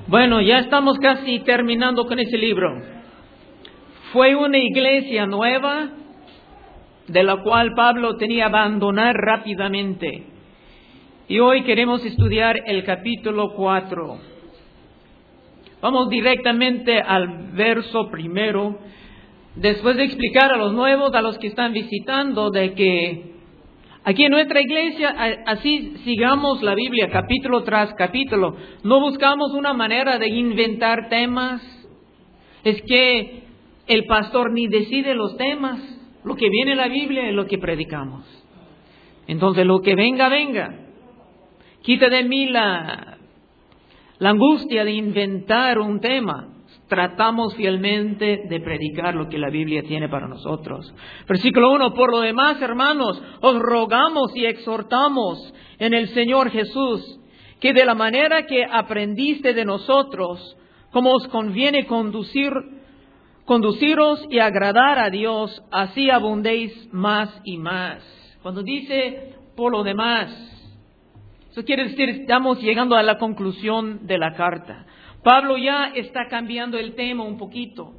Bueno, ya estamos casi terminando con ese libro. Fue una iglesia nueva de la cual Pablo tenía que abandonar rápidamente. Y hoy queremos estudiar el capítulo 4. Vamos directamente al verso primero. Después de explicar a los nuevos, a los que están visitando, de que aquí en nuestra iglesia, así sigamos la Biblia capítulo tras capítulo. No buscamos una manera de inventar temas. Es que el pastor ni decide los temas. Lo que viene en la Biblia es lo que predicamos. Entonces, lo que venga, venga. Quita de mí la angustia de inventar un tema. Tratamos fielmente de predicar lo que la Biblia tiene para nosotros. Versículo 1. Por lo demás, hermanos, os rogamos y exhortamos en el Señor Jesús, que de la manera que aprendiste de nosotros, como os conviene conduciros y agradar a Dios, así abundéis más y más. Cuando dice por lo demás, eso quiere decir, estamos llegando a la conclusión de la carta. Pablo ya está cambiando el tema un poquito.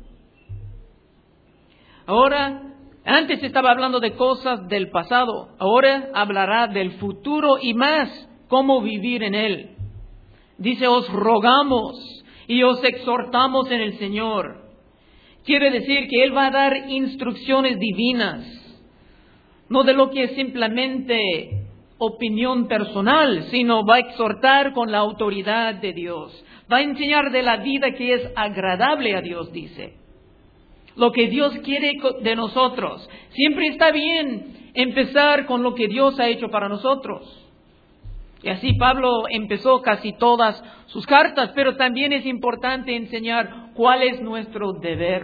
Ahora, antes estaba hablando de cosas del pasado, ahora hablará del futuro y más, cómo vivir en él. Dice, os rogamos y os exhortamos en el Señor. Quiere decir que Él va a dar instrucciones divinas, no de lo que es simplemente opinión personal, sino va a exhortar con la autoridad de Dios. Va a enseñar de la vida que es agradable a Dios, dice. Lo que Dios quiere de nosotros. Siempre está bien empezar con lo que Dios ha hecho para nosotros. Y así Pablo empezó casi todas sus cartas, pero también es importante enseñar cuál es nuestro deber.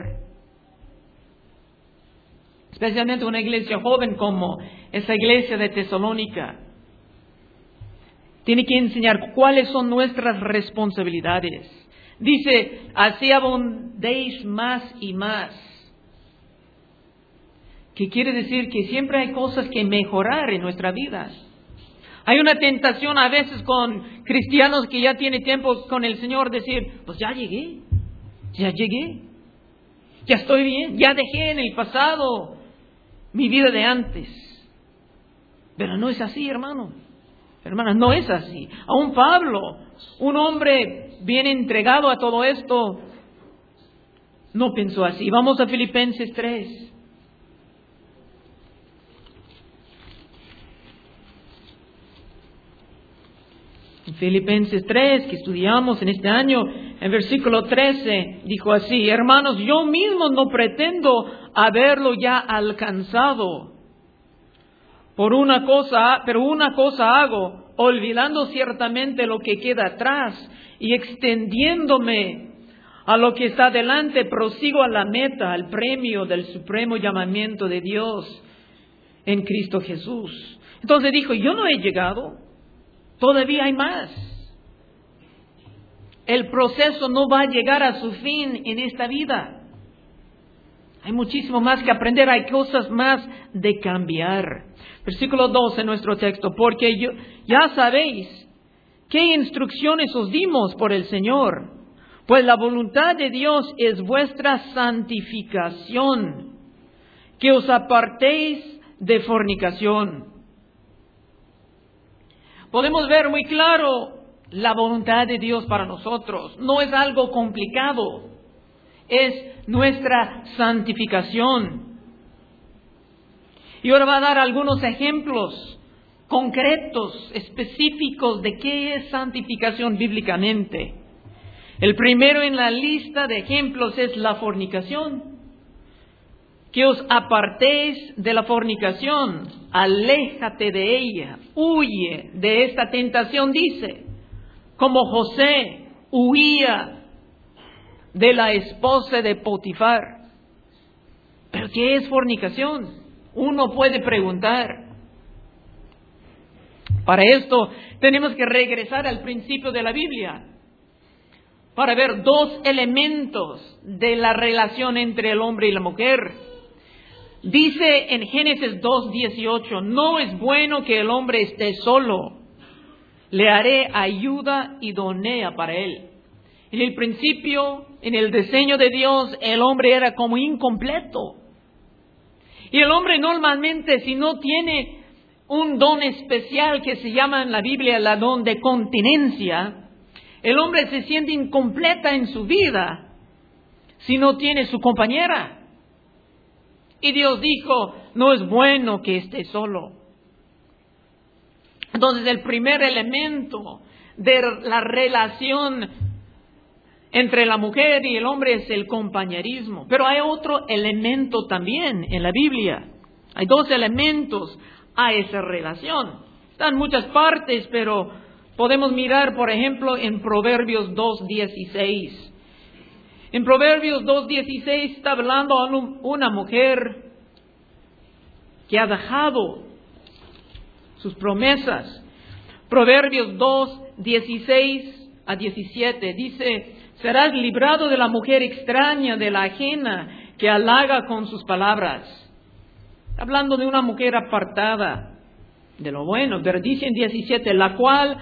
Especialmente una iglesia joven como esa iglesia de Tesalónica. Tiene que enseñar cuáles son nuestras responsabilidades. Dice, así abundéis más y más. ¿Qué quiere decir? Que siempre hay cosas que mejorar en nuestra vida. Hay una tentación a veces con cristianos que ya tienen tiempo con el Señor decir, pues ya llegué, ya estoy bien, ya dejé en el pasado mi vida de antes. Pero no es así, hermano. Hermanas, no es así. Aún Pablo, un hombre bien entregado a todo esto, no pensó así. Vamos a Filipenses 3. En Filipenses 3, que estudiamos en este año, en versículo 13, dijo así, hermanos, yo mismo no pretendo haberlo ya alcanzado. Pero una cosa hago, olvidando ciertamente lo que queda atrás y extendiéndome a lo que está delante, prosigo a la meta, al premio del supremo llamamiento de Dios en Cristo Jesús. Entonces dijo, yo no he llegado, todavía hay más. El proceso no va a llegar a su fin en esta vida. Hay muchísimo más que aprender, hay cosas más de cambiar. Versículo 2 en nuestro texto, porque ya sabéis qué instrucciones os dimos por el Señor, pues la voluntad de Dios es vuestra santificación, que os apartéis de fornicación. Podemos ver muy claro la voluntad de Dios para nosotros, no es algo complicado, es nuestra santificación. Y ahora va a dar algunos ejemplos concretos, específicos de qué es santificación bíblicamente. El primero en la lista de ejemplos es la fornicación. Que os apartéis de la fornicación, aléjate de ella, huye de esta tentación, dice. Como José huía de la esposa de Potifar. ¿Pero qué es fornicación? Uno puede preguntar. Para esto tenemos que regresar al principio de la Biblia para ver dos elementos de la relación entre el hombre y la mujer. Dice en Génesis 2:18, no es bueno que el hombre esté solo, le haré ayuda idónea para él. En el principio, en el diseño de Dios, el hombre era como incompleto. Y el hombre normalmente, si no tiene un don especial que se llama en la Biblia la don de continencia, el hombre se siente incompleta en su vida si no tiene su compañera. Y Dios dijo, no es bueno que esté solo. Entonces el primer elemento de la relación entre la mujer y el hombre es el compañerismo. Pero hay otro elemento también en la Biblia. Hay dos elementos a esa relación. Está en muchas partes, pero podemos mirar, por ejemplo, en Proverbios 2:16. En Proverbios 2:16 está hablando a una mujer que ha dejado sus promesas. Proverbios 2:16-17 dice, serás librado de la mujer extraña, de la ajena, que halaga con sus palabras. Hablando de una mujer apartada de lo bueno, pero dice en 17, la cual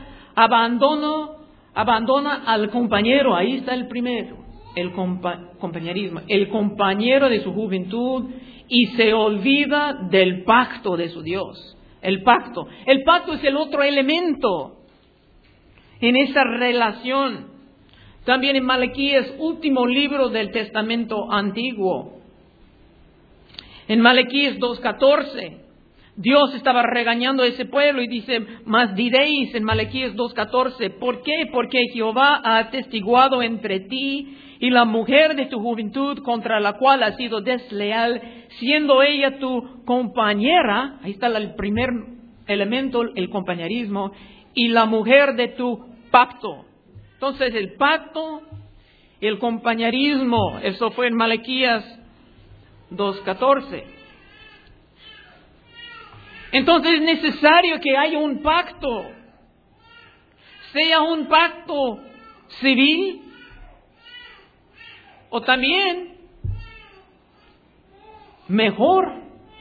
abandona al compañero. Ahí está el primero, el compañerismo, el compañero de su juventud, y se olvida del pacto de su Dios. El pacto es el otro elemento en esa relación. También en Malaquías, último libro del Testamento Antiguo. En Malaquías 2:14, Dios estaba regañando a ese pueblo y dice, mas diréis en Malaquías 2:14, ¿por qué? Porque Jehová ha atestiguado entre ti y la mujer de tu juventud contra la cual has sido desleal, siendo ella tu compañera. Ahí está el primer elemento, el compañerismo, y la mujer de tu pacto. Entonces el pacto y el compañerismo, eso fue en Malaquías 2:14. Entonces es necesario que haya un pacto, sea un pacto civil o también mejor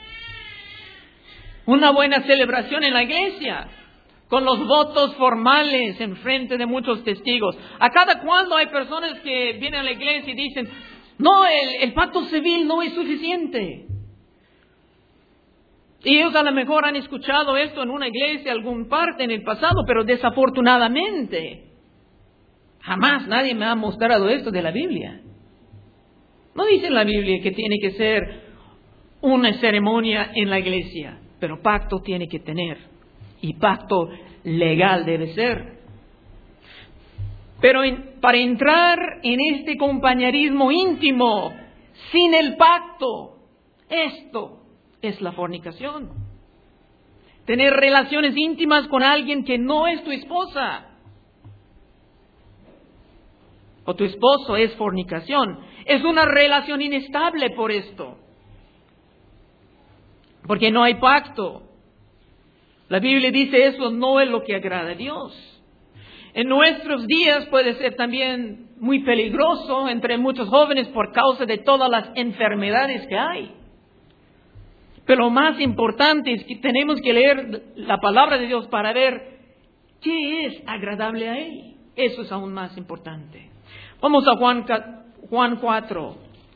una buena celebración en la iglesia, con los votos formales en frente de muchos testigos. A cada cuando hay personas que vienen a la iglesia y dicen, no, el pacto civil no es suficiente. Y ellos a lo mejor han escuchado esto en una iglesia, algún parte en el pasado, pero desafortunadamente jamás nadie me ha mostrado esto de la Biblia. No dice en la Biblia que tiene que ser una ceremonia en la iglesia, pero pacto tiene que tener. Y pacto legal debe ser. Pero para entrar en este compañerismo íntimo, sin el pacto, esto es la fornicación. Tener relaciones íntimas con alguien que no es tu esposa o tu esposo es fornicación. Es una relación inestable por esto, porque no hay pacto. La Biblia dice eso no es lo que agrada a Dios. En nuestros días puede ser también muy peligroso entre muchos jóvenes por causa de todas las enfermedades que hay. Pero lo más importante es que tenemos que leer la palabra de Dios para ver qué es agradable a Él. Eso es aún más importante. Vamos a Juan 4.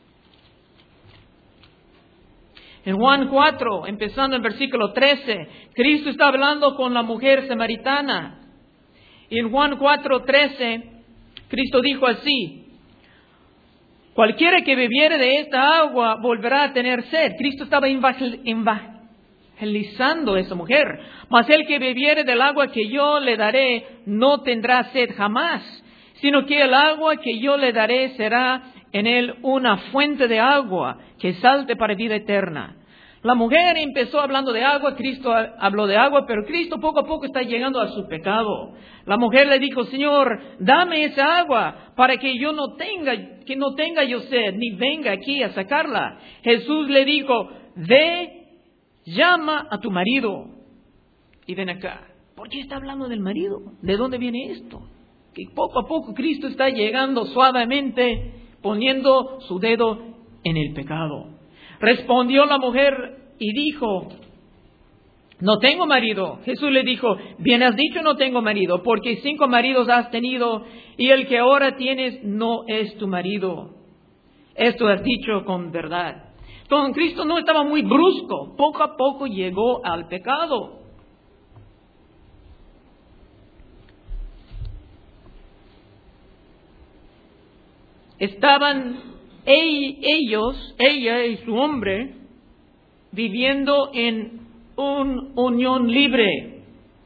En Juan 4, empezando en versículo 13, Cristo está hablando con la mujer samaritana. Y en Juan 4:13, Cristo dijo así, cualquiera que bebiere de esta agua volverá a tener sed. Cristo estaba evangelizando a esa mujer. Mas el que bebiere del agua que yo le daré no tendrá sed jamás, sino que el agua que yo le daré será en él una fuente de agua que salte para vida eterna. La mujer empezó hablando de agua, Cristo habló de agua, pero Cristo poco a poco está llegando a su pecado. La mujer le dijo, Señor, dame esa agua para que yo no tenga yo sed, ni venga aquí a sacarla. Jesús le dijo, ve, llama a tu marido y ven acá. ¿Por qué está hablando del marido? ¿De dónde viene esto? Que poco a poco Cristo está llegando suavemente, poniendo su dedo en el pecado. Respondió la mujer y dijo, no tengo marido. Jesús le dijo, bien has dicho, no tengo marido, porque 5 maridos has tenido y el que ahora tienes no es tu marido. Esto has dicho con verdad. Entonces Cristo no estaba muy brusco, poco a poco llegó al pecado. Estaban ella y su hombre, viviendo en una unión libre.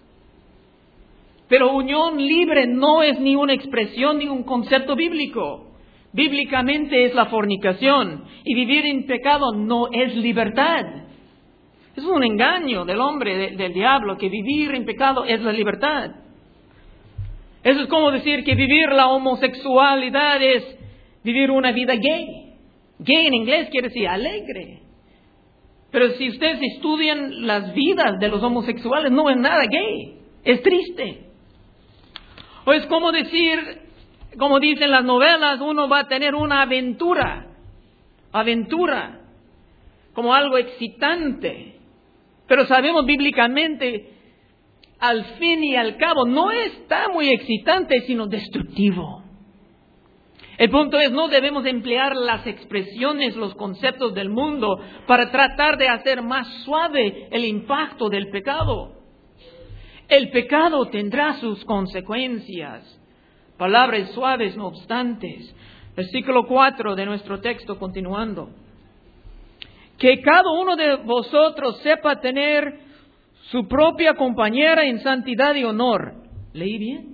Pero unión libre no es ni una expresión ni un concepto bíblico. Bíblicamente es la fornicación. Y vivir en pecado no es libertad. Es un engaño del hombre, del diablo, que vivir en pecado es la libertad. Eso es como decir que vivir la homosexualidad es vivir una vida gay. Gay en inglés quiere decir alegre. Pero si ustedes estudian las vidas de los homosexuales, no es nada gay. Es triste. O es como decir, como dicen las novelas, uno va a tener una aventura. Aventura. Como algo excitante. Pero sabemos bíblicamente, al fin y al cabo, no está muy excitante, sino destructivo. El punto es, no debemos emplear las expresiones, los conceptos del mundo para tratar de hacer más suave el impacto del pecado. El pecado tendrá sus consecuencias. Palabras suaves, no obstantes. Versículo 4 de nuestro texto, continuando. Que cada uno de vosotros sepa tener su propia compañera en santidad y honor. ¿Leí bien?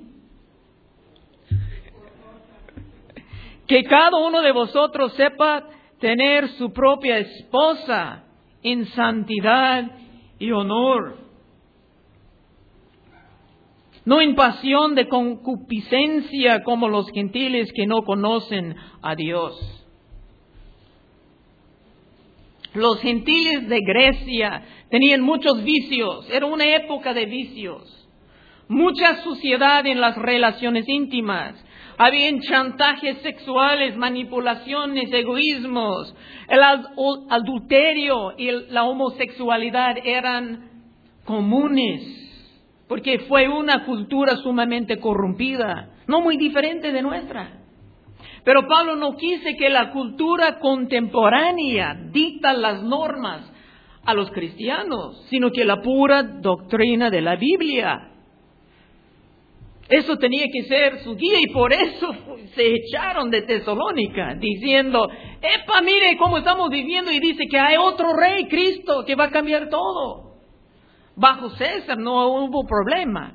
Que cada uno de vosotros sepa tener su propia esposa en santidad y honor. No en pasión de concupiscencia como los gentiles que no conocen a Dios. Los gentiles de Grecia tenían muchos vicios. Era una época de vicios. Mucha suciedad en las relaciones íntimas. Habían chantajes sexuales, manipulaciones, egoísmos. El adulterio y la homosexualidad eran comunes. Porque fue una cultura sumamente corrompida. No muy diferente de nuestra. Pero Pablo no quiso que la cultura contemporánea dicta las normas a los cristianos, sino que la pura doctrina de la Biblia. Eso tenía que ser su guía y por eso se echaron de Tesalónica diciendo, ¡epa, mire cómo estamos viviendo! Y dice que hay otro rey, Cristo, que va a cambiar todo. Bajo César no hubo problema.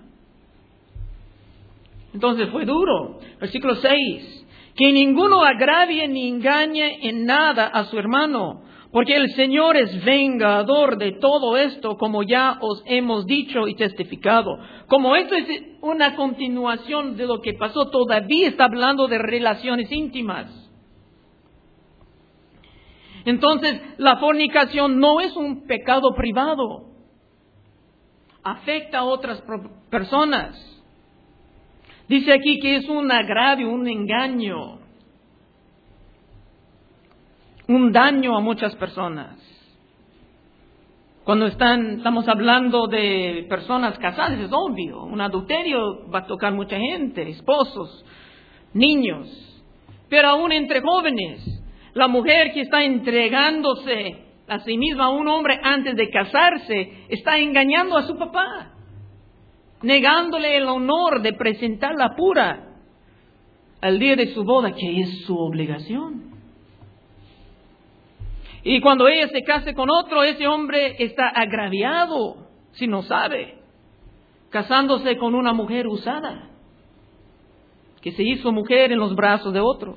Entonces fue duro. Versículo 6. Que ninguno agravie ni engañe en nada a su hermano, porque el Señor es vengador de todo esto, como ya os hemos dicho y testificado. Como esto es una continuación de lo que pasó, todavía está hablando de relaciones íntimas. Entonces, la fornicación no es un pecado privado. Afecta a otras personas. Dice aquí que es un agravio, un engaño, un daño a muchas personas. Cuando estamos hablando de personas casadas, es obvio, un adulterio va a tocar mucha gente, esposos, niños, pero aún entre jóvenes, la mujer que está entregándose a sí misma a un hombre antes de casarse, está engañando a su papá. Negándole el honor de presentarla pura al día de su boda, que es su obligación. Y cuando ella se case con otro, ese hombre está agraviado, si no sabe, casándose con una mujer usada, que se hizo mujer en los brazos de otros.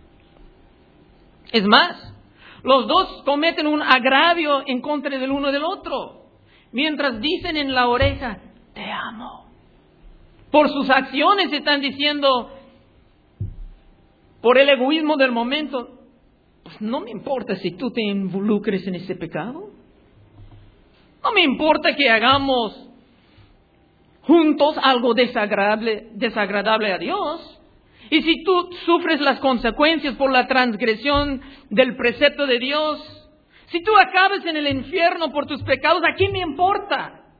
Es más, los dos cometen un agravio en contra del uno del otro, mientras dicen en la oreja, te amo. Por sus acciones están diciendo, por el egoísmo del momento, pues no me importa si tú te involucres en ese pecado. No me importa que hagamos juntos algo desagradable a Dios. Y si tú sufres las consecuencias por la transgresión del precepto de Dios, si tú acabas en el infierno por tus pecados, ¿a quién me importa?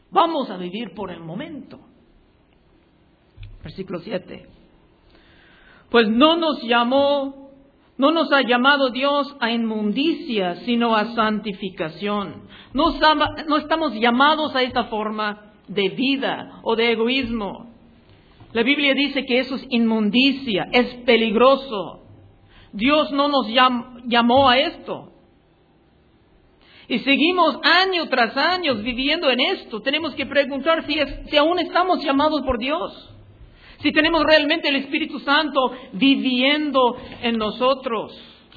Vamos a vivir por el momento. Versículo 7. Pues no nos ha llamado Dios a inmundicia, sino a santificación. No estamos llamados a esta forma de vida o de egoísmo. La Biblia dice que eso es inmundicia, es peligroso. Dios no nos llamó a esto. Y seguimos año tras año viviendo en esto. Tenemos que preguntar si aún estamos llamados por Dios. Si tenemos realmente el Espíritu Santo viviendo en nosotros.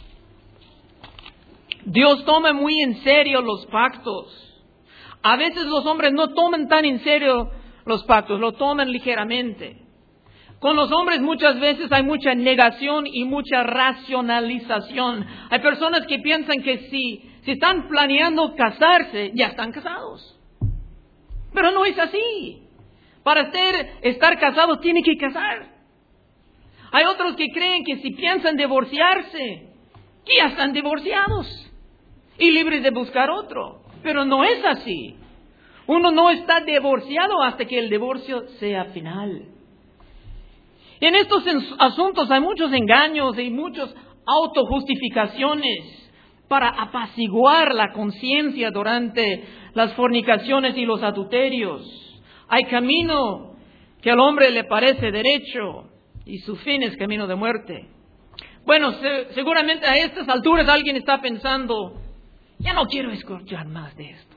Dios toma muy en serio los pactos. A veces los hombres no toman tan en serio los pactos, lo toman ligeramente. Con los hombres muchas veces hay mucha negación y mucha racionalización. Hay personas que piensan que si están planeando casarse, ya están casados. Pero no es así. Para estar casados tiene que casar. Hay otros que creen que si piensan divorciarse, ya están divorciados y libres de buscar otro. Pero no es así. Uno no está divorciado hasta que el divorcio sea final. En estos asuntos hay muchos engaños y muchas autojustificaciones para apaciguar la conciencia durante las fornicaciones y los adulterios. Hay camino que al hombre le parece derecho y su fin es camino de muerte. Bueno, seguramente a estas alturas alguien está pensando, ya no quiero escuchar más de esto.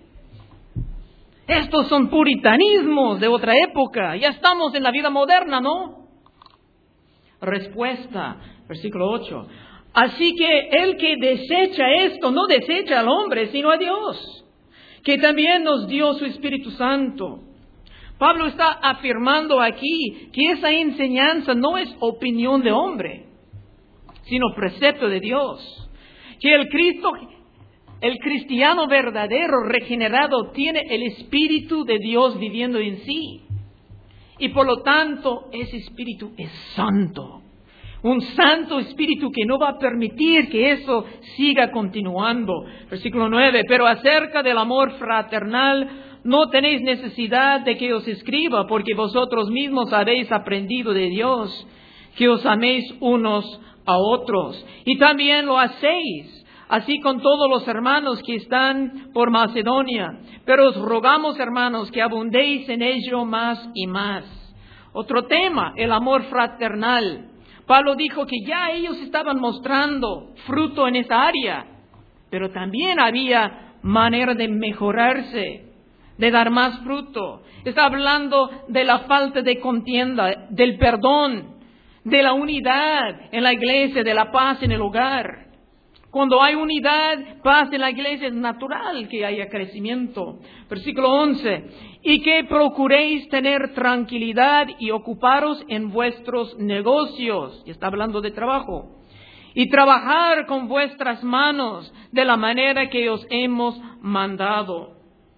Estos son puritanismos de otra época, ya estamos en la vida moderna, ¿no? Respuesta, versículo 8. Así que el que desecha esto, no desecha al hombre, sino a Dios, que también nos dio su Espíritu Santo. Pablo está afirmando aquí que esa enseñanza no es opinión de hombre, sino precepto de Dios. Que el cristiano verdadero, regenerado, tiene el Espíritu de Dios viviendo en sí. Y por lo tanto, ese Espíritu es santo. Un santo Espíritu que no va a permitir que eso siga continuando. Versículo 9. Pero acerca del amor fraternal, no tenéis necesidad de que os escriba, porque vosotros mismos habéis aprendido de Dios, que os améis unos a otros. Y también lo hacéis, así con todos los hermanos que están por Macedonia. Pero os rogamos, hermanos, que abundéis en ello más y más. Otro tema, el amor fraternal. Pablo dijo que ya ellos estaban mostrando fruto en esa área, pero también había manera de mejorarse, de dar más fruto. Está hablando de la falta de contienda, del perdón, de la unidad en la iglesia, de la paz en el hogar. Cuando hay unidad, paz en la iglesia, es natural que haya crecimiento. Versículo 11. Y que procuréis tener tranquilidad y ocuparos en vuestros negocios. Y está hablando de trabajo. Y trabajar con vuestras manos de la manera que os hemos mandado.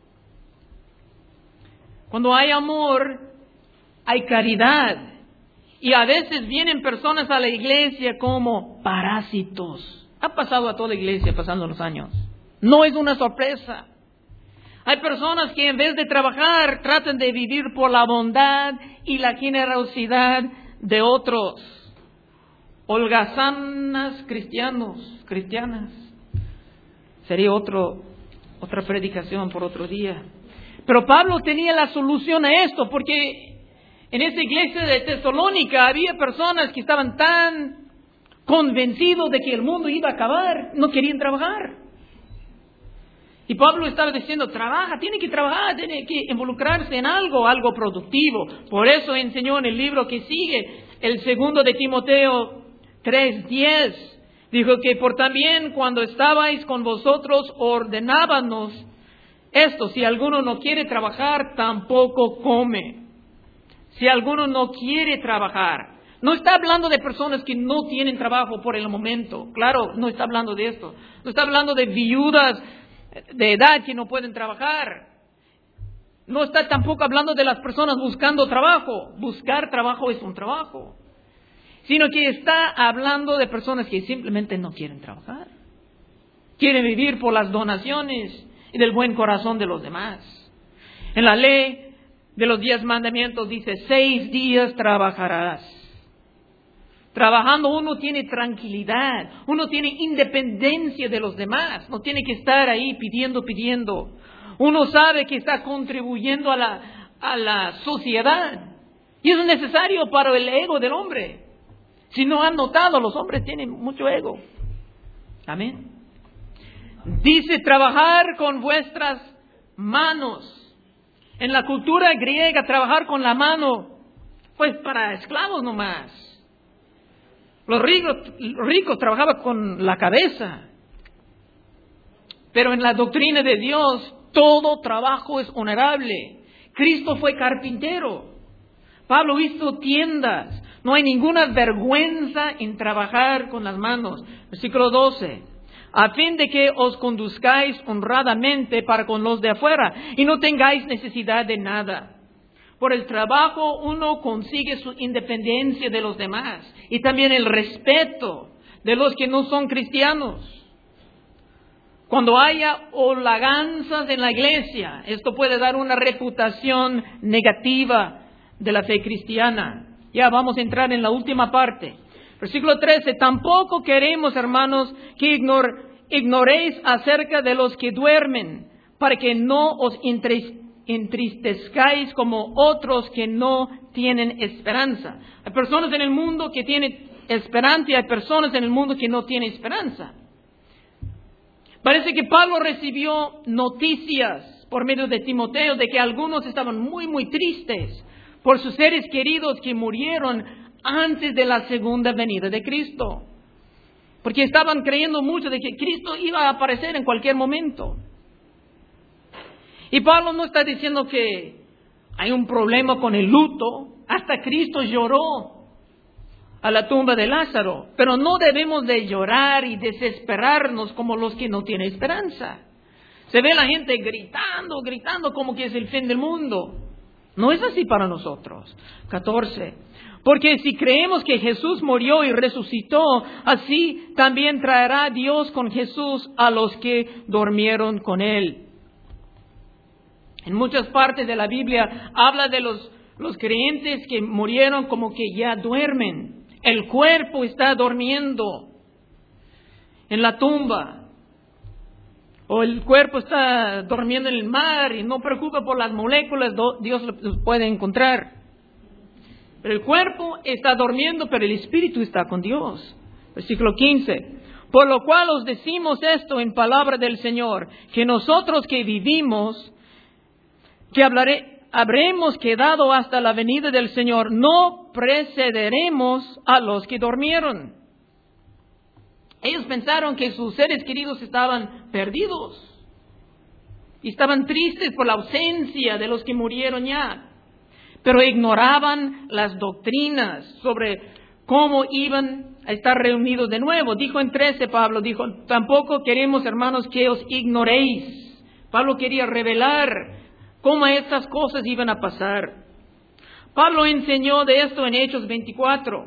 Cuando hay amor, hay caridad. Y a veces vienen personas a la iglesia como parásitos. Ha pasado a toda la iglesia pasando los años. No es una sorpresa. Hay personas que en vez de trabajar tratan de vivir por la bondad y la generosidad de otros. Holgazanas cristianas. Sería otra predicación por otro día. Pero Pablo tenía la solución a esto, porque en esa iglesia de Tesalónica había personas que estaban tan convencidos de que el mundo iba a acabar, no querían trabajar. Y Pablo estaba diciendo, tiene que trabajar, tiene que involucrarse en algo productivo. Por eso enseñó en el libro que sigue, el 2 de Timoteo 3:10, dijo que por también cuando estabais con vosotros ordenábanos esto, si alguno no quiere trabajar, tampoco come. Si alguno no quiere trabajar. No está hablando de personas que no tienen trabajo por el momento. Claro, no está hablando de esto. No está hablando de viudas de edad que no pueden trabajar. No está tampoco hablando de las personas buscando trabajo. Buscar trabajo es un trabajo. Sino que está hablando de personas que simplemente no quieren trabajar. Quieren vivir por las donaciones y del buen corazón de los demás. En la ley de los 10 mandamientos dice, 6 días trabajarás. Trabajando uno tiene tranquilidad, uno tiene independencia de los demás, no tiene que estar ahí pidiendo. Uno sabe que está contribuyendo a la sociedad y es necesario para el ego del hombre. Si no han notado, los hombres tienen mucho ego. Amén. Dice trabajar con vuestras manos. En la cultura griega, trabajar con la mano, pues para esclavos nomás. Los ricos trabajaban con la cabeza. Pero en la doctrina de Dios, todo trabajo es honorable. Cristo fue carpintero. Pablo hizo tiendas. No hay ninguna vergüenza en trabajar con las manos. Versículo 12. A fin de que os conduzcáis honradamente para con los de afuera y no tengáis necesidad de nada. Por el trabajo uno consigue su independencia de los demás y también el respeto de los que no son cristianos. Cuando haya holaganzas en la iglesia, esto puede dar una reputación negativa de la fe cristiana. Ya vamos a entrar en la última parte. Versículo 13. Tampoco queremos, hermanos, que ignoréis acerca de los que duermen, para que no os entristezcáis como otros que no tienen esperanza. Hay personas en el mundo que tienen esperanza y hay personas en el mundo que no tienen esperanza. Parece que Pablo recibió noticias por medio de Timoteo de que algunos estaban muy tristes por sus seres queridos que murieron antes de la segunda venida de Cristo. Porque estaban creyendo mucho de que Cristo iba a aparecer en cualquier momento. Y Pablo no está diciendo que hay un problema con el luto. Hasta Cristo lloró a la tumba de Lázaro. Pero no debemos de llorar y desesperarnos como los que no tienen esperanza. Se ve la gente gritando como que es el fin del mundo. No es así para nosotros. 14. Porque si creemos que Jesús murió y resucitó, así también traerá Dios con Jesús a los que durmieron con Él. En muchas partes de la Biblia habla de los creyentes que murieron como que ya duermen. El cuerpo está durmiendo en la tumba. O el cuerpo está durmiendo en el mar y no preocupa por las moléculas, Dios los puede encontrar. Pero el cuerpo está durmiendo, pero el espíritu está con Dios. Versículo 15. Por lo cual os decimos esto en palabra del Señor, que nosotros que vivimos, que habremos quedado hasta la venida del Señor, no precederemos a los que durmieron. Ellos pensaron que sus seres queridos estaban perdidos. Y estaban tristes por la ausencia de los que murieron ya. Pero ignoraban las doctrinas sobre cómo iban a estar reunidos de nuevo. Dijo en 13, Pablo, dijo, tampoco queremos, hermanos, que os ignoréis. Pablo quería revelar cómo estas cosas iban a pasar. Pablo enseñó de esto en Hechos 24.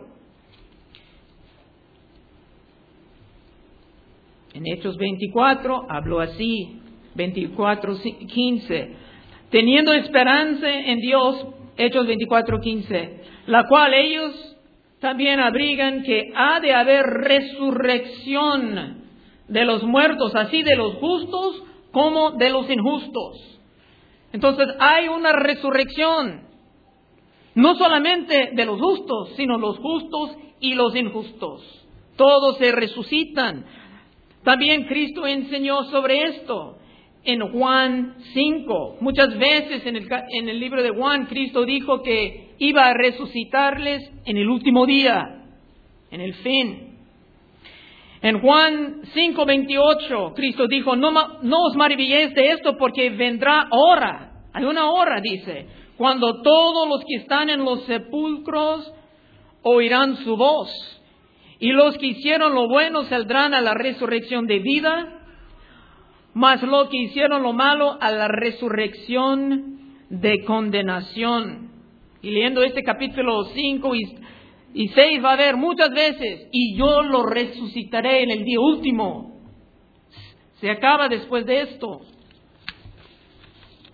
En Hechos 24 habló así, 24:15. Teniendo esperanza en Dios, Hechos 24:15, la cual ellos también abrigan que ha de haber resurrección de los muertos, así de los justos como de los injustos. Entonces hay una resurrección, no solamente de los justos, sino los justos y los injustos. Todos se resucitan. También Cristo enseñó sobre esto en Juan 5. Muchas veces en el libro de Juan, Cristo dijo que iba a resucitarles en el último día, en el fin. En Juan 5:28, Cristo dijo, no os maravilléis de esto, porque vendrá hora, hay una hora, dice, cuando todos los que están en los sepulcros oirán su voz, y los que hicieron lo bueno saldrán a la resurrección de vida, mas los que hicieron lo malo a la resurrección de condenación. Y leyendo este capítulo 5 y 6 va a haber muchas veces, y yo lo resucitaré en el día último. Se acaba después de esto.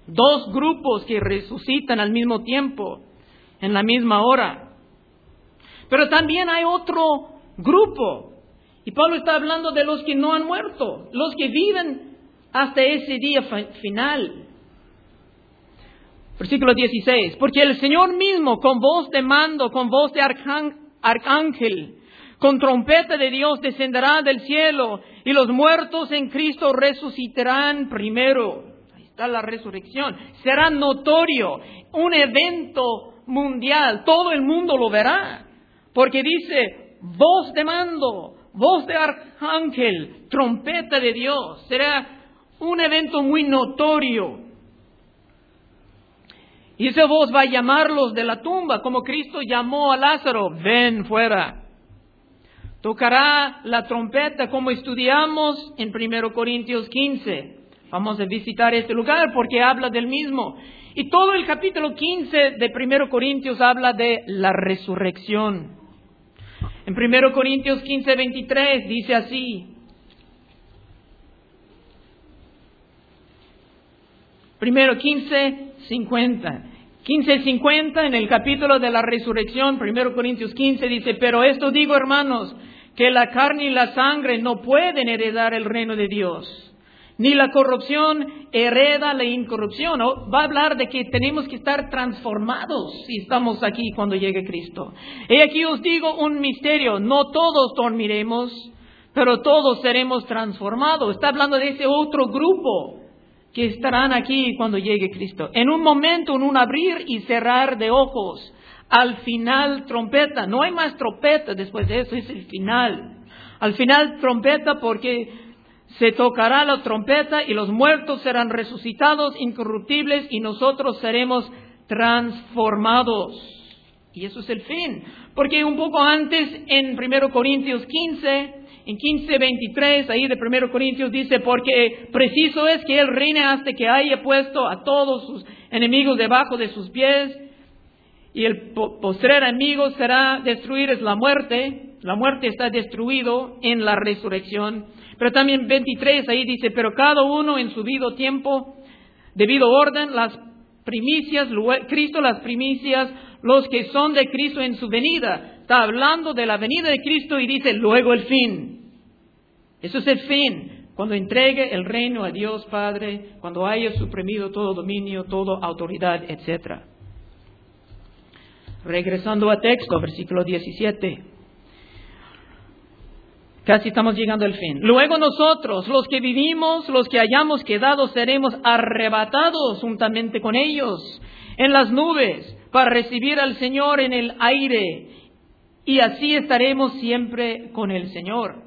2 grupos que resucitan al mismo tiempo, en la misma hora. Pero también hay otro grupo, y Pablo está hablando de los que no han muerto, los que viven hasta ese día final. Versículo 16, porque el Señor mismo, con voz de mando, con voz de arcángel, con trompeta de Dios, descenderá del cielo, y los muertos en Cristo resucitarán primero. Ahí está la resurrección. Será notorio, un evento mundial, todo el mundo lo verá, porque dice, voz de mando, voz de arcángel, trompeta de Dios. Será un evento muy notorio. Y esa voz va a llamarlos de la tumba, como Cristo llamó a Lázaro, ven fuera. Tocará la trompeta, como estudiamos en 1 Corintios 15. Vamos a visitar este lugar porque habla del mismo. Y todo el capítulo 15 de 1 Corintios habla de la resurrección. En 1 Corintios 15, 23 dice así. 15:50. 15:50 en el capítulo de la resurrección, 1 Corintios 15 dice, pero esto digo, hermanos, que la carne y la sangre no pueden heredar el reino de Dios, ni la corrupción hereda la incorrupción. Va a hablar de que tenemos que estar transformados si estamos aquí cuando llegue Cristo. Y aquí os digo un misterio, no todos dormiremos, pero todos seremos transformados. Está hablando de ese otro grupo que estarán aquí cuando llegue Cristo. En un momento, en un abrir y cerrar de ojos, al final trompeta. No hay más trompeta después de eso, es el final. Al final trompeta, porque se tocará la trompeta y los muertos serán resucitados, incorruptibles, y nosotros seremos transformados. Y eso es el fin. Porque un poco antes, en 1 Corintios 15, en 15:23, ahí de 1 Corintios dice, porque preciso es que Él reine hasta que haya puesto a todos sus enemigos debajo de sus pies, y el postrer enemigo será destruir, es la muerte. La muerte está destruido en la resurrección. Pero también 23, ahí dice, pero cada uno en su debido tiempo, debido orden, las primicias, Cristo las primicias, los que son de Cristo en su venida. Está hablando de la venida de Cristo y dice, luego el fin. Eso es el fin. Cuando entregue el reino a Dios Padre, cuando haya suprimido todo dominio, toda autoridad, etc. Regresando a texto, versículo 17. Casi estamos llegando al fin. Luego nosotros, los que vivimos, los que hayamos quedado, seremos arrebatados juntamente con ellos en las nubes para recibir al Señor en el aire. Y así estaremos siempre con el Señor.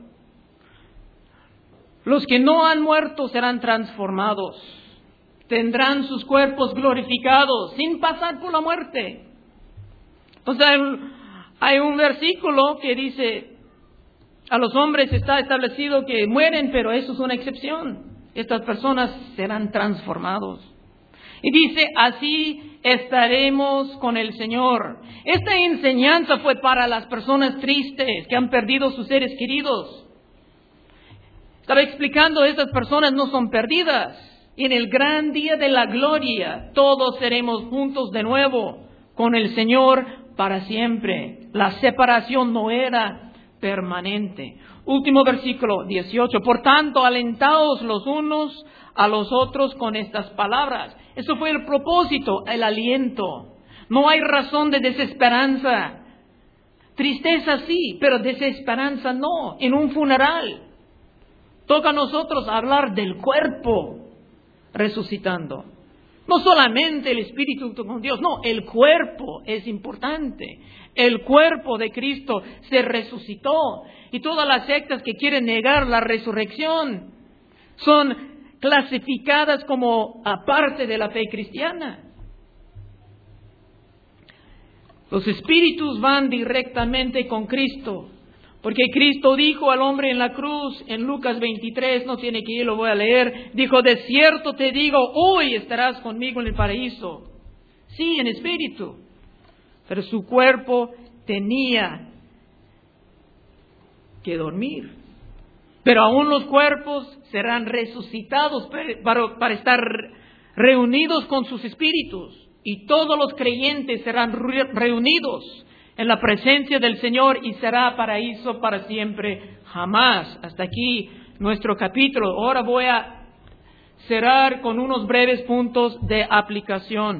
Los que no han muerto serán transformados. Tendrán sus cuerpos glorificados sin pasar por la muerte. Entonces hay un versículo que dice, a los hombres está establecido que mueren, pero eso es una excepción. Estas personas serán transformados. Y dice, así estaremos con el Señor. Esta enseñanza fue para las personas tristes que han perdido sus seres queridos. Estaba explicando, estas personas no son perdidas. Y en el gran día de la gloria, todos seremos juntos de nuevo con el Señor para siempre. La separación no era permanente. Último versículo 18. Por tanto, alentaos los unos a los otros con estas palabras. Eso fue el propósito, el aliento. No hay razón de desesperanza. Tristeza sí, pero desesperanza no. En un funeral toca a nosotros hablar del cuerpo resucitando. No solamente el espíritu con Dios, no, el cuerpo es importante. El cuerpo de Cristo se resucitó. Y todas las sectas que quieren negar la resurrección son clasificadas como aparte de la fe cristiana. Los espíritus van directamente con Cristo. Porque Cristo dijo al hombre en la cruz, en Lucas 23, no tiene que ir, lo voy a leer, dijo, de cierto te digo, hoy estarás conmigo en el paraíso. Sí, en espíritu. Pero su cuerpo tenía que dormir. Pero aún los cuerpos serán resucitados para estar reunidos con sus espíritus, y todos los creyentes serán reunidos en la presencia del Señor y será paraíso para siempre, jamás. Hasta aquí nuestro capítulo. Ahora voy a cerrar con unos breves puntos de aplicación.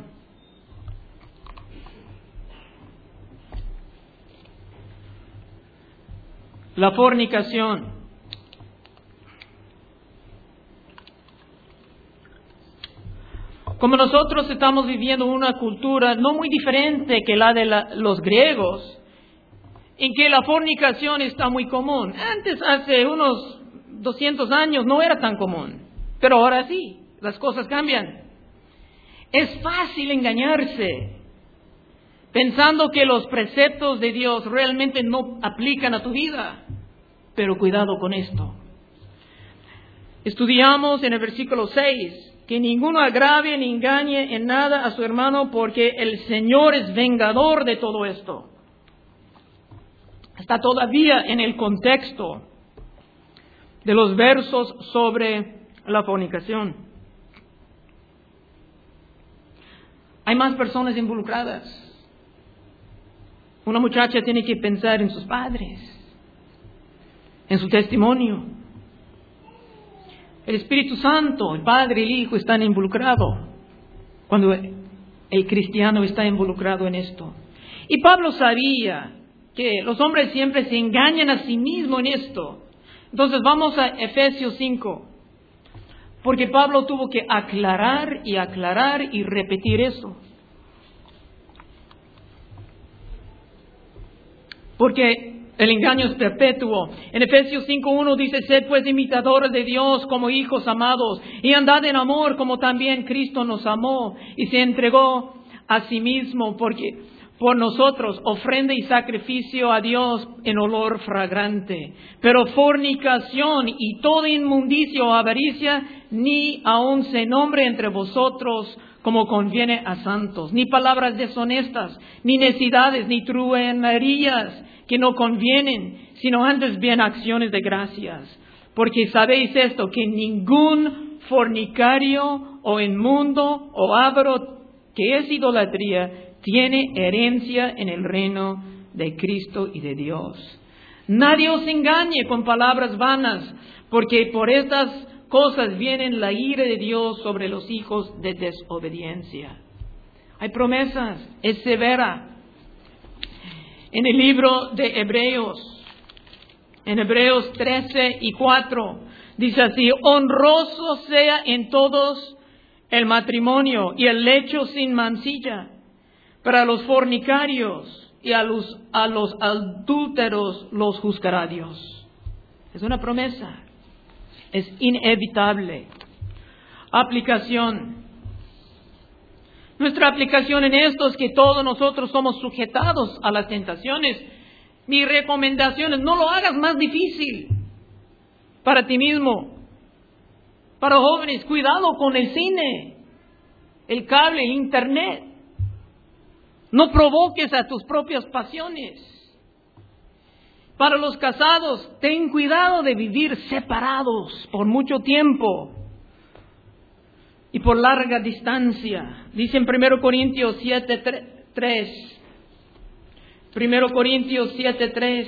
La fornicación. Como nosotros estamos viviendo una cultura no muy diferente que la de los griegos, en que la fornicación está muy común. Antes, hace unos 200 años, no era tan común, pero ahora sí, las cosas cambian. Es fácil engañarse, pensando que los preceptos de Dios realmente no aplican a tu vida, pero cuidado con esto. Estudiamos en el versículo 6, que ninguno agravie ni engañe en nada a su hermano, porque el Señor es vengador de todo esto. Está todavía en el contexto de los versos sobre la fornicación. Hay más personas involucradas. Una muchacha tiene que pensar en sus padres, en su testimonio. El Espíritu Santo, el Padre y el Hijo están involucrados cuando el cristiano está involucrado en esto. Y Pablo sabía que los hombres siempre se engañan a sí mismos en esto. Entonces vamos a Efesios 5, porque Pablo tuvo que aclarar y repetir eso. Porque el engaño es perpetuo. En Efesios 5:1 dice: sed pues imitadores de Dios como hijos amados, y andad en amor como también Cristo nos amó y se entregó a sí mismo por nosotros, ofrenda y sacrificio a Dios en olor fragante. Pero fornicación y toda inmundicia o avaricia ni aun se nombre entre vosotros, como conviene a santos, ni palabras deshonestas, ni necedades, ni truhanerías que no convienen, sino antes bien acciones de gracias. Porque sabéis esto, que ningún fornicario o inmundo o avaro, que es idolatría, tiene herencia en el reino de Cristo y de Dios. Nadie os engañe con palabras vanas, porque por estas cosas viene la ira de Dios sobre los hijos de desobediencia. Hay promesas, es severa. En el libro de Hebreos, en Hebreos 13:4, dice así: honroso sea en todos el matrimonio y el lecho sin mancilla. Para los fornicarios y a los adúlteros los juzgará Dios. Es una promesa. Es inevitable. Aplicación. Nuestra aplicación en esto es que todos nosotros somos sujetados a las tentaciones. Mi recomendación es: no lo hagas más difícil para ti mismo. Para jóvenes, cuidado con el cine, el cable, el internet. No provoques a tus propias pasiones. Para los casados, ten cuidado de vivir separados por mucho tiempo y por larga distancia. Dice en 1 Corintios 7:3. 1 Corintios 7:3.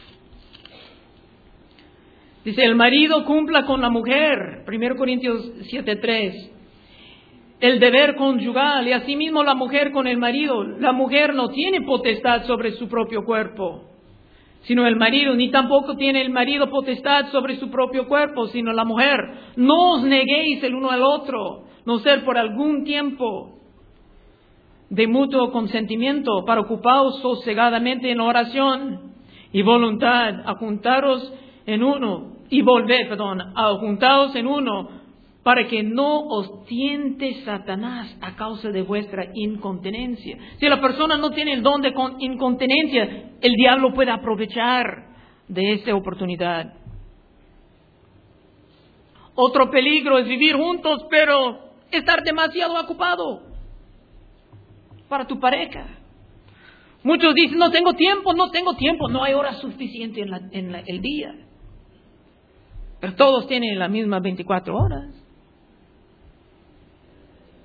Dice: el marido cumpla con la mujer. 1 Corintios 7:3. El deber conyugal, y asimismo la mujer con el marido. La mujer no tiene potestad sobre su propio cuerpo, sino el marido, ni tampoco tiene el marido potestad sobre su propio cuerpo, sino la mujer. No os neguéis el uno al otro, no ser por algún tiempo de mutuo consentimiento, para ocuparos sosegadamente en oración y voluntad, a juntaros en uno, a juntaros en uno, para que no os tiente Satanás a causa de vuestra incontinencia. Si la persona no tiene el don de incontinencia, el diablo puede aprovechar de esta oportunidad. Otro peligro es vivir juntos, pero estar demasiado ocupado para tu pareja. Muchos dicen: no tengo tiempo, no hay horas suficientes en el día. Pero todos tienen las mismas 24 horas.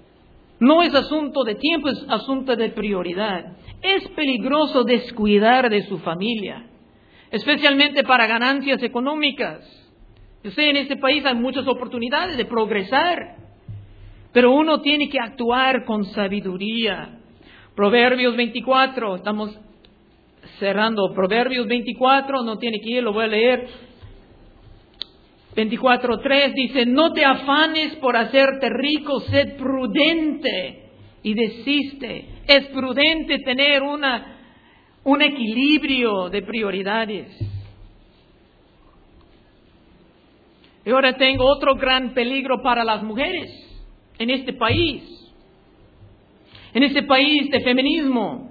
No es asunto de tiempo, es asunto de prioridad. Es peligroso descuidar de su familia, especialmente para ganancias económicas. Yo sé, en este país hay muchas oportunidades de progresar, pero uno tiene que actuar con sabiduría. Proverbios 24, estamos cerrando. Proverbios 24, no tiene que ir, lo voy a leer. 24:3 dice: no te afanes por hacerte rico, sed prudente y desiste. Es prudente tener un equilibrio de prioridades. Y ahora tengo otro gran peligro para las mujeres en este país. En este país de feminismo.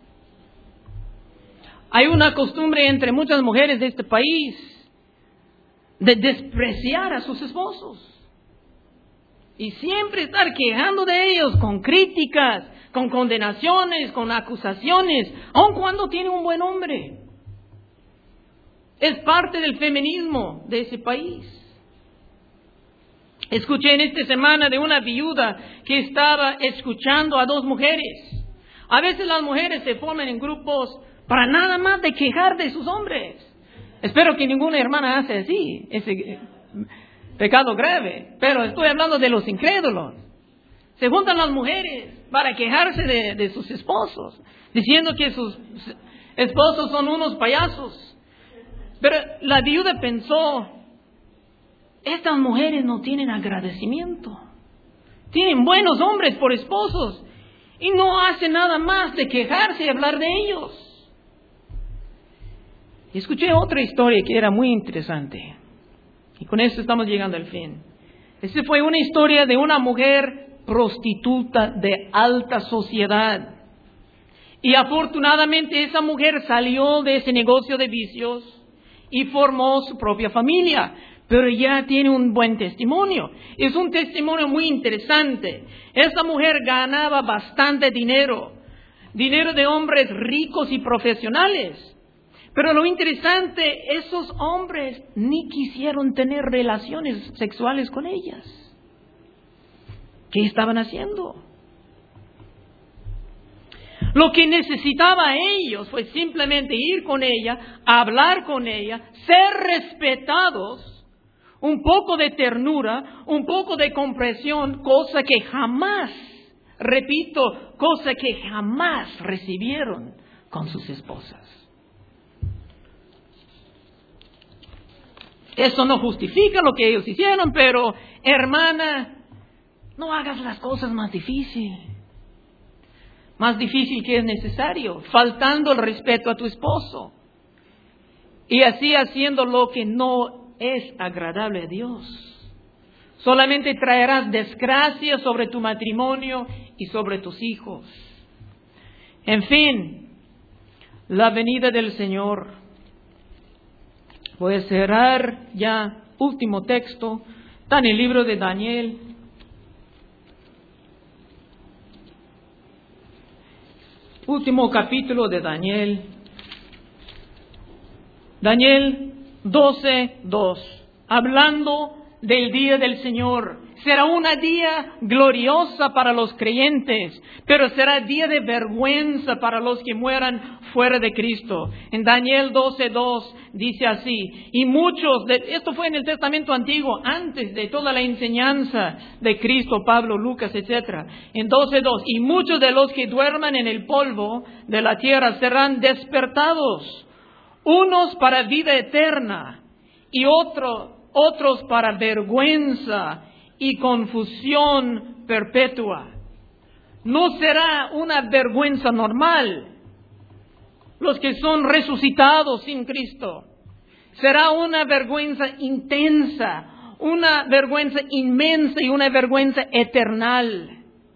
Hay una costumbre entre muchas mujeres de este país de despreciar a sus esposos. Y siempre estar quejando de ellos con críticas, con condenaciones, con acusaciones, aun cuando tiene un buen hombre. Es parte del feminismo de ese país. Escuché en esta semana de una viuda que estaba escuchando a dos mujeres. A veces las mujeres se forman en grupos para nada más de quejar de sus hombres. Espero que ninguna hermana hace así, ese pecado grave. Pero estoy hablando de los incrédulos. Se juntan las mujeres para quejarse de sus esposos, diciendo que sus esposos son unos payasos. Pero la viuda pensó: estas mujeres no tienen agradecimiento. Tienen buenos hombres por esposos y no hacen nada más de quejarse y hablar de ellos. Y escuché otra historia que era muy interesante. Y con esto estamos llegando al fin. Esta fue una historia de una mujer prostituta de alta sociedad. Y afortunadamente esa mujer salió de ese negocio de vicios y formó su propia familia. Pero ya tiene un buen testimonio. Es un testimonio muy interesante. Esta mujer ganaba bastante dinero. Dinero de hombres ricos y profesionales. Pero lo interesante, esos hombres ni quisieron tener relaciones sexuales con ellas. ¿Qué estaban haciendo? Lo que necesitaba ellos fue simplemente ir con ella, hablar con ella, ser respetados, un poco de ternura, un poco de comprensión, cosa que jamás, repito, cosa que jamás recibieron con sus esposas. Eso no justifica lo que ellos hicieron, pero hermana, no hagas las cosas más difícil que es necesario, faltando el respeto a tu esposo y así haciendo lo que no es agradable a Dios. Solamente traerás desgracia sobre tu matrimonio y sobre tus hijos. En fin, la venida del Señor. Voy a cerrar ya, último texto, está en el libro de Daniel. Último capítulo de Daniel. Daniel 12:2. Hablando del día del Señor. Será una día gloriosa para los creyentes, pero será día de vergüenza para los que mueran fuera de Cristo. En Daniel 12:2 dice así, y esto fue en el Testamento Antiguo, antes de toda la enseñanza de Cristo, Pablo, Lucas, etc. En 12:2, y muchos de los que duerman en el polvo de la tierra serán despertados, unos para vida eterna y otros para vergüenza y confusión perpetua. No será una vergüenza normal los que son resucitados sin Cristo. Será una vergüenza intensa, una vergüenza inmensa y una vergüenza eternal.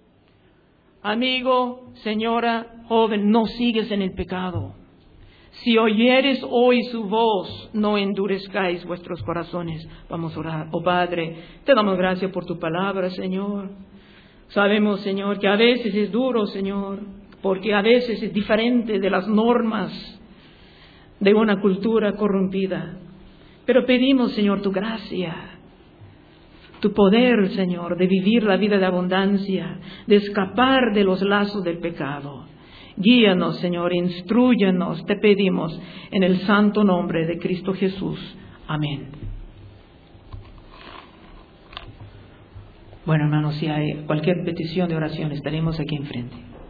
Amigo, señora, joven, no sigues en el pecado. Si oyeres hoy su voz, no endurezcáis vuestros corazones. Vamos a orar. Oh Padre, te damos gracias por tu palabra, Señor. Sabemos, Señor, que a veces es duro, Señor, porque a veces es diferente de las normas de una cultura corrompida. Pero pedimos, Señor, tu gracia tu poder, Señor, de vivir la vida de abundancia, de escapar de los lazos del pecado. Guíanos, Señor, instrúyenos, te pedimos, en el santo nombre de Cristo Jesús. Amén. Bueno, hermanos, si hay cualquier petición de oración, estaremos aquí enfrente.